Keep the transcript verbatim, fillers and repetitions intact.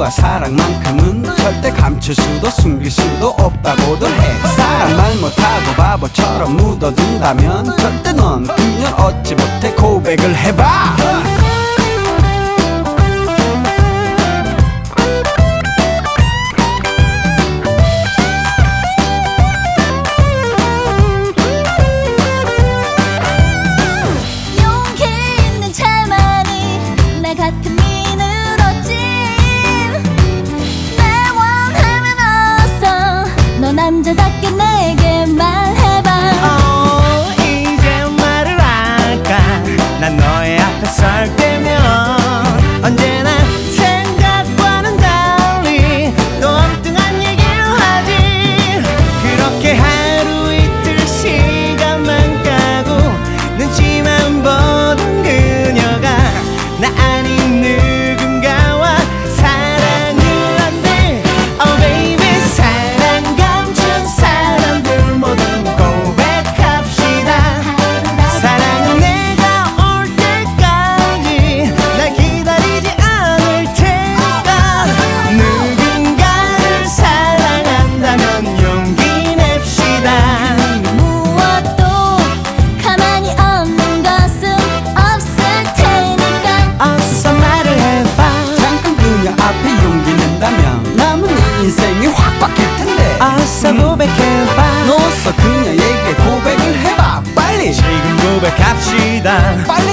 누가 사랑만큼은 절대 감출 수도 숨길 수도 없다고들 해. 사랑 말 못하고 바보처럼 묻어둔다면 절대 넌 그녀 얻지 못해 고백을 해봐. 남자답게 내게 말해봐. 어, 이제 말을 할까. 난 너의 앞에 설 때면 언제나 생각과는 달리 또 엉뚱한 얘기를 하지. 그렇게 하루 이틀 시간만 가고 눈치만 보던 그녀가 나 아닌 누군가와 사랑을 한대. Oh baby, 인생이 확 바뀔 텐데 어서 고백해봐. 너서 그녀에게 고백을 해봐. 빨리 지금 고백합시다. 빨리